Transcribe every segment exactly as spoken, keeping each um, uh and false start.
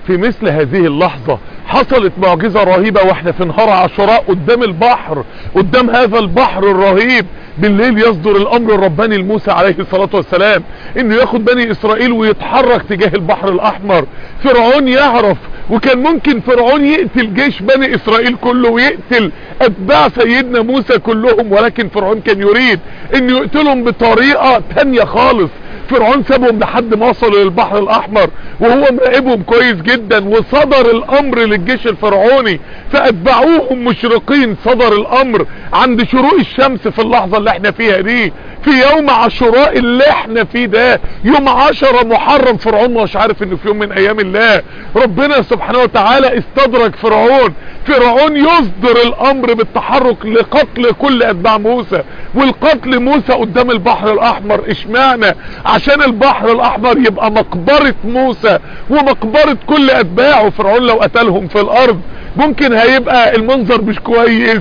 في مثل هذه اللحظة حصلت معجزة رهيبة واحنا في نهار عاشوراء قدام البحر، قدام هذا البحر الرهيب. بالليل يصدر الامر الرباني لموسى عليه الصلاة والسلام انه ياخد بني اسرائيل ويتحرك تجاه البحر الاحمر. فرعون يعرف، وكان ممكن فرعون يقتل جيش بني اسرائيل كله ويقتل اتباع سيدنا موسى كلهم، ولكن فرعون كان يريد انه يقتلهم بطريقة تانية خالص. فرعون سابهم لحد ما وصلوا للبحر الاحمر وهو مراقبهم كويس جدا، وصدر الامر للجيش الفرعوني فاتبعوهم مشرقين. صدر الامر عند شروق الشمس في اللحظة اللي احنا فيها دي، في يوم عاشوراء اللي احنا فيه ده، يوم عشرة محرم. فرعون مش عارف انه في يوم من ايام الله. ربنا سبحانه وتعالى استدرك فرعون. فرعون يصدر الامر بالتحرك لقتل كل اتباع موسى، والقتل موسى قدام البحر الاحمر. اشمعنى؟ عشان البحر الاحمر يبقى مقبرة موسى ومقبرة كل اتباعه. فرعون لو قتلهم في الارض ممكن هيبقى المنظر مش كويس،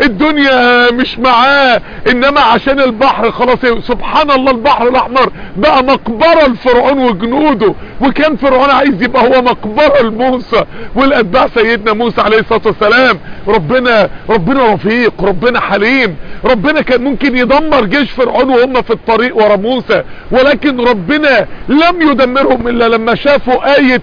الدنيا مش معاه، انما عشان البحر خلاص. سبحان الله، البحر الاحمر بقى مقبرة لفرعون وجنوده، وكان فرعون عايز يبقى هو مقبرة لموسى والاتباع سيدنا موسى عليه الصلاة والسلام. ربنا ربنا رفيق، ربنا حليم. ربنا كان ممكن يدمر جيش فرعون وهم في الطريق ورا موسى، ولكن ربنا لم يدمرهم الا لما شافوا آية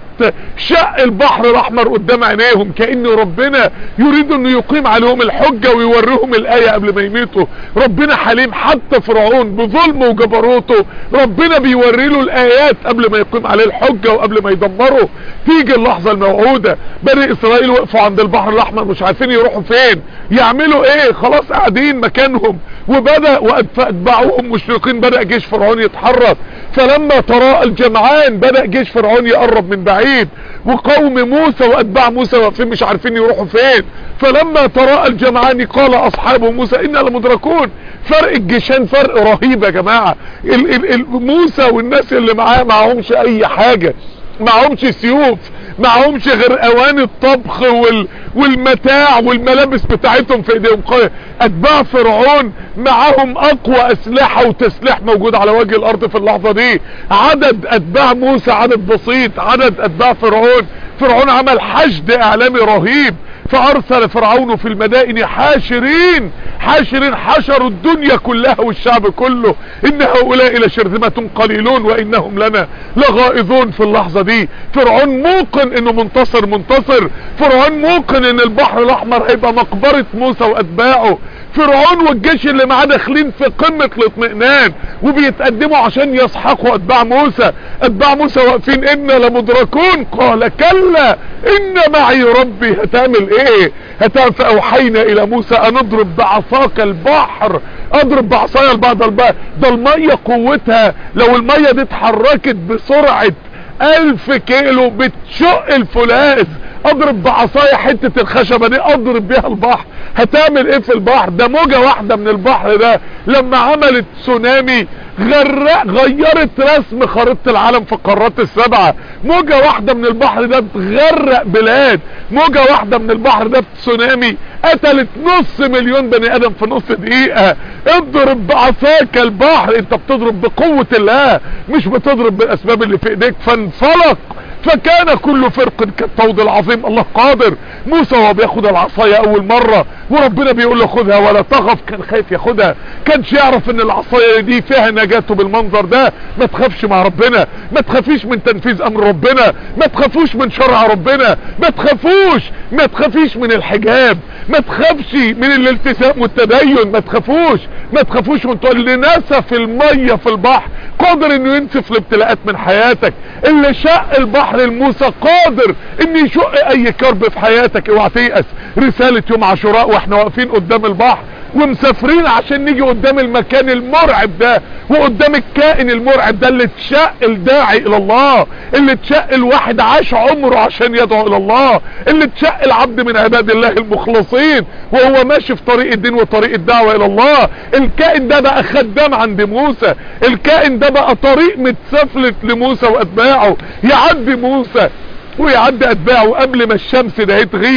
شق البحر الاحمر قدام عينيهم، كأن ربنا يريد انه يقيم عليهم الحجة ويوريهم الآية قبل ما يميتوا. ربنا حليم، حتى فرعون بظلمه وجبروته ربنا بيوري له الآيات قبل ما يقيم عليه الحجة وقبل ما يدمره. تيجي اللحظة الموعودة، بني اسرائيل وقفوا عند البحر الاحمر مش عارفين يروحوا فين، يعملوا ايه؟ خلاص قاعدين مكانهم. وبدأ واتبعوهم مشرقين، بدأ جيش فرعون يتحرك. فلما تراءى الجمعان بدأ جيش فرعون يقرب من بعيد، وقوم موسى واتباع موسى واقفين مش عارفين يروحوا فين. فلما تراءى الجمعان قال اصحاب موسى انا لمدركون. فرق الجيشان فرق رهيب يا جماعة. ال ال ال موسى والناس اللي معاه معهمش اي حاجة، معهمش سيوف، معهمش غير اواني الطبخ وال والمتاع والملابس بتاعتهم في ايديهم. اتباع فرعون معاهم اقوى اسلحة وتسليح موجود على وجه الارض في اللحظة دي. عدد اتباع موسى عدد بسيط، عدد اتباع فرعون فرعون عمل حشد اعلامي رهيب. فارسل فرعون في المدائن حاشرين حاشرين حشروا الدنيا كلها والشعب كله، ان هؤلاء لشرذمة قليلون وانهم لنا لغائظون. في اللحظة دي فرعون موقن انه منتصر منتصر. فرعون موقن ان البحر الاحمر هيبقى مقبرة موسى واتباعه. فرعون والجيش اللي معاه داخلين في قمة الاطمئنان وبيتقدموا عشان يسحقوا اتباع موسى. اتباع موسى واقفين انا لمدركون. قال كلا ان معي ربي. هتعمل ايه؟ هتعمل. فاوحينا الى موسى ان اضرب بعصاك البحر. اضرب بعصايا البحر. ده المية قوتها لو المية دي اتحركت بسرعة الف كيلو بتشق الفولاذ. اضرب بعصايا حتة الخشبة دي اضرب بيها البحر. هتعمل ايه في البحر ده؟ موجة واحدة من البحر ده لما عملت تسونامي غرق غيرت رسم خريطة العالم في القارات السبعة. موجة واحدة من البحر ده بتغرق بلاد. موجة واحدة من البحر ده تسونامي قتلت نص مليون بني ادم في نص دقيقة. اضرب بعصاك البحر. انت بتضرب بقوة الله مش بتضرب بالاسباب اللي في ايديك. فانفلق فكان كل فرق كالطود العظيم. الله قادر. موسى وهو بياخد العصاية اول مرة وربنا بيقول له خدها ولا تخف، كان خايف ياخدها، كانش يعرف ان العصاية دي فيها نجاته بالمنظر ده. ما تخافش مع ربنا، ما تخافيش من تنفيذ امر ربنا، ما تخافوش من شرع ربنا، ما تخافوش ما تخافيش من الحجاب، ما تخافش من الالتزام والتدين، ما تخافوش ما تخافوش من تقول اللي نسف المية في البحر قادر انه ينسف الابتلاءات من حياتك. اللي شق البحر لموسى قادر ان يشق اي كرب في حياتك. اوعى تيأس. رسالة يوم عاشوراء واحنا واقفين قدام البحر ومسافرين عشان نيجي قدام المكان المرعب ده وقدام الكائن المرعب ده اللي اتشق الداعي الى الله، اللي اتشق الواحد عاش عمره عشان يدعو الى الله، اللي اتشق العبد من عباد الله المخلصين وهو ماشي في طريق الدين وطريق الدعوة الى الله. الكائن ده بقى خدام عند موسى. الكائن ده بقى طريق متسفلت لموسى واتباعه. يعدي موسى ويعدي اتباعه قبل ما الشمس ده تغيب،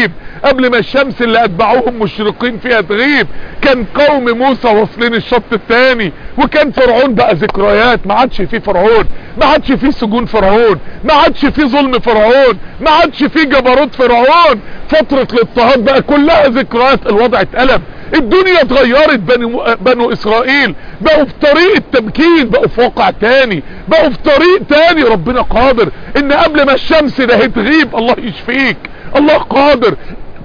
قبل ما الشمس اللي اتبعوهم مشرقين فيها تغيب، كان قوم موسى واصلين الشط التاني، وكان فرعون بقى ذكريات. ما عادش فيه فرعون، ما عادش فيه سجون فرعون، ما عادش فيه ظلم فرعون، ما عادش فيه جبروت فرعون. فترة الاضطهاد بقى كلها ذكريات. الوضع اتقلب، الدنيا اتغيرت. بنو, بنو اسرائيل بقوا في طريق التمكين، بقوا في واقع تاني، بقوا في طريق تاني. ربنا قادر ان قبل ما الشمس ده تغيب الله يشفيك. الله قادر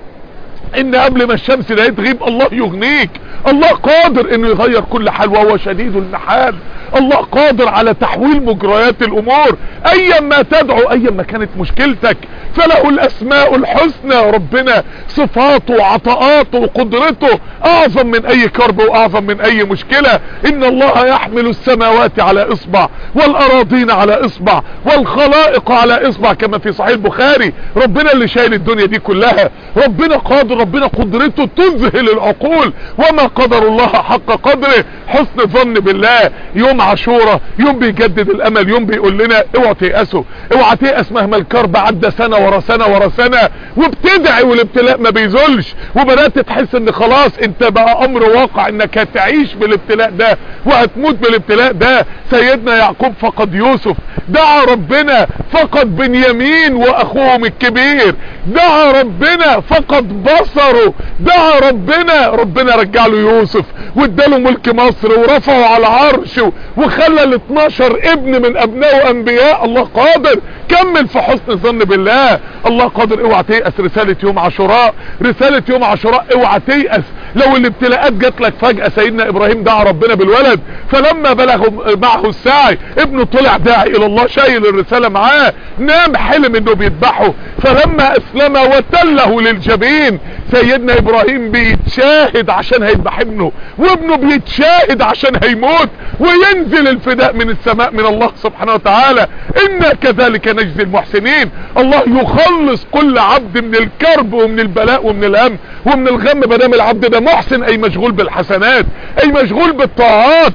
ان قبل ما الشمس ده تغيب الله يغنيك. الله قادر انه يغير كل حال وهو شديد المحال. الله قادر على تحويل مجريات الامور ايا ما تدعو، ايا ما كانت مشكلتك. فله الاسماء الحسنى. ربنا صفاته وعطاءاته وقدرته اعظم من اي كرب واعظم من اي مشكلة. ان الله يحمل السماوات على اصبع والاراضين على اصبع والخلائق على اصبع، كما في صحيح البخاري. ربنا اللي شايل الدنيا دي كلها. ربنا قادر، ربنا قدرته تذهل العقول. وما قدر الله حق قدره. حسن الظن بالله. يوم عاشوراء يوم بيجدد الامل، يوم بيقول لنا اوعى تيأسوا، اوعى تيأس مهما الكرب عدى سنة ورا سنة ورا سنة، وبتدعي والابتلاء ما بيزولش، وبدأت تحس ان خلاص انت بقى امر واقع انك هتعيش بالابتلاء ده وهتموت بالابتلاء ده. سيدنا يعقوب فقد يوسف، دعا ربنا فقد بنيامين واخوهم الكبير، دعا ربنا فقد بصره، دعا ربنا ربنا رجع له يوسف واداله ملك مصر ورفعه على العرش وخلى ال اتناشر ابن من ابنائه انبياء. الله قادر. كمل في حسن الظن بالله. الله قادر. اوعى تيأس. رسالة يوم عاشوراء، رسالة يوم عاشوراء اوعى تيأس. لو الابتلاءات جات لك فجأة، سيدنا ابراهيم دعا ربنا بالولد، فلما بلغ معه السعي ابنه طلع داعي الى الله شايل الرسالة معاه، نام حلم انه بيذبحه، فلما اسلم وتله للجبين. سيدنا ابراهيم بيتشاهد عشان هيذبح ابنه، وابنه بيتشاهد عشان هيموت، وينزل الفداء من السماء من الله سبحانه وتعالى. إنا كذلك نجزي المحسنين. الله يخلص كل عبد من الكرب ومن البلاء ومن الهم ومن الغم مدام العبد ده محسن، اي مشغول بالحسنات، اي مشغول بالطاعات.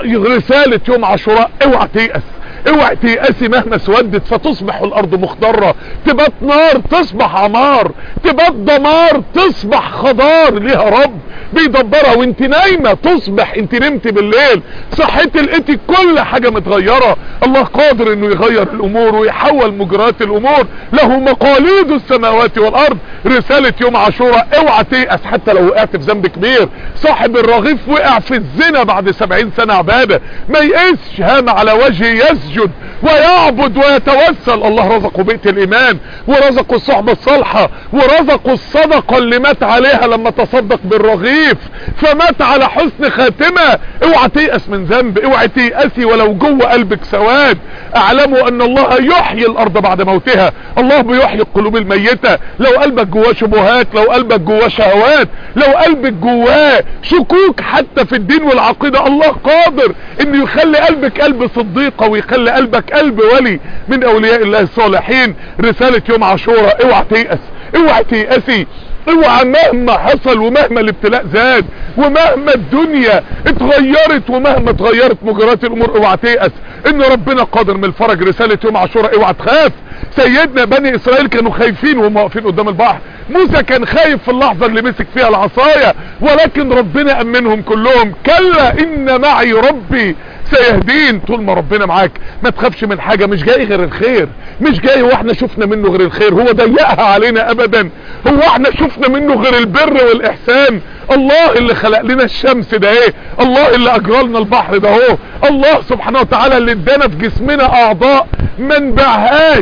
رسالة يوم عاشوراء اوعى تيأس، اوعى تيأسي مهما اسودت فتصبح الارض مخضرة، تبات نار تصبح عمار، تبات دمار تصبح خضار. ليها رب بيدبرها. وانت نايمة تصبح، انت نمت بالليل صحيت لقيتي كل حاجة متغيرة. الله قادر انه يغير الامور ويحول مجريات الامور. له مقاليد السماوات والارض. رسالة يوم عاشوراء اوعى تيأس حتى لو وقعت في ذنب كبير. صاحب الرغيف وقع في الزنا بعد سبعين سنة عبادة، ما يقسش، هام على وجهه يسجد ويعبد ويتوسل. الله رزقه بيت الايمان، ورزقه الصحبة الصالحة، ورزقه الصدقة اللي مات عليها لما تصدق بالرغيف، فمات على حسن خاتمة. اوعى تيأس من ذنب، اوعى تيأسي ولو جوه قلبك سواد. اعلموا ان الله يحيي الارض بعد موتها. الله بيحيي القلوب الميتة. لو قلبك جواه شبهات، لو قلبك جواه شهوات، لو قلبك جواه شكوك حتى في الدين والعقيدة، الله قادر انه يخلي قلبك قلب صديقة ويخلي قلبك قلب ولي من اولياء الله الصالحين. رسالة يوم عاشوراء اوعى تيأس، اوعى تيأسي، اوعى مهما حصل ومهما الابتلاء زاد ومهما الدنيا اتغيرت ومهما اتغيرت مجريات الامور، اوعى تيأس ان ربنا قادر من الفرج. رسالة يوم عاشوراء اوعى تخاف. سيدنا بني اسرائيل كانوا خايفين وهم واقفين قدام البحر. موسى كان خايف في اللحظة اللي مسك فيها العصاية، ولكن ربنا امنهم كلهم. كلا ان معي ربي سيهدين. طول ما ربنا معاك ما تخافش من حاجة. مش جاي غير الخير، مش جاي واحنا شفنا منه غير الخير. هو ضيقها علينا ابدا. هو احنا شفنا منه غير البر والاحسان. الله اللي خلق لنا الشمس ده ايه، الله اللي اجرى لنا البحر ده اهو، الله سبحانه وتعالى اللي ادانا في جسمنا اعضاء ما نبيعهاش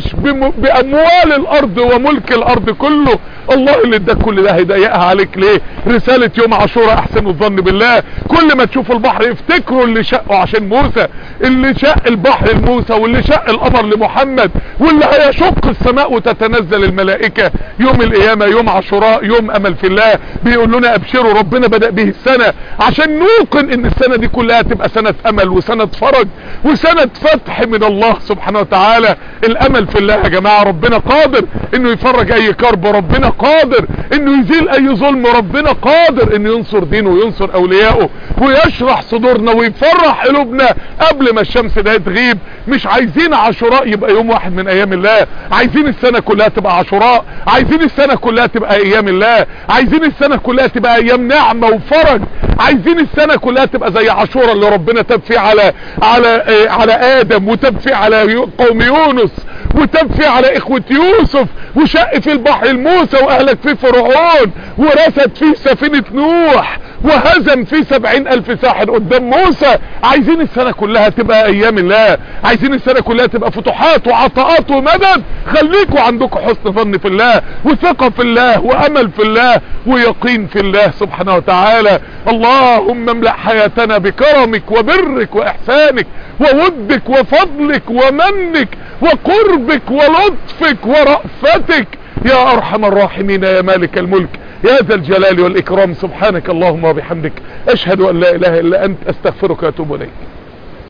باموال الارض وملك الارض كله. الله اللي اداك كل ده هيضيقها عليك ليه؟ رسالة يوم عاشوراء احسن الظن بالله. كل ما تشوف البحر افتكروا اللي شقه عشان موسى، اللي شق البحر لموسى، واللي شق القمر لمحمد، واللي هيشق السماء وتتنزل الملائكة يوم القيامة. يوم عاشوراء يوم امل في الله. بيقول لنا ابشروا، ربنا بدأ به السنة عشان نوقن ان السنة دي كلها تبقى سنة امل وسنة فرج وسنة فتح من الله سبحانه وتعالى. الامل في الله يا جماعة. ربنا قادر انه يفرج اي كرب، ربنا قادر انه يزيل اي ظلم، ربنا قادر انه ينصر دينه وينصر اوليائه ويشرح صدورنا ويفرح قلوبنا قبل ما الشمس ده تغيب. مش عايزين عاشوراء يبقى يوم واحد من ايام الله، عايزين السنة كلها تبقى عاشوراء، عايزين السنة كلها تبقى ايام الله، عايزين السنة كلها تبقى ايام نعمة وفرج، عايزين السنة كلها تبقى زي عاشوراء اللي ربنا تاب فيه على على آه على ادم، وتاب فيه على قوم يونس، وتاب فيه على اخوة يوسف، وشق في البحر الموسى واهلك فيه فرعون، ورسد فيه سفينة نوح، وهزم فيه سبعين الف ساحر قدام موسى. عايزين السنة كلها تبقى ايام الله، عايزين السنة كلها تبقى فتوحات وعطاءات ومدد. خليكوا عندكم حسن ظن في الله وثقة في الله وامل في الله ويقين في الله سبحانه وتعالى. اللهم املأ حياتنا بكرمك وبرك واحسانك وودك وفضلك ومنك وقربك ولطفك ورأفتك يا ارحم الراحمين يا مالك الملك يا ذا الجلال والاكرام. سبحانك اللهم وبحمدك اشهد ان لا اله الا انت استغفرك واتوب اليك.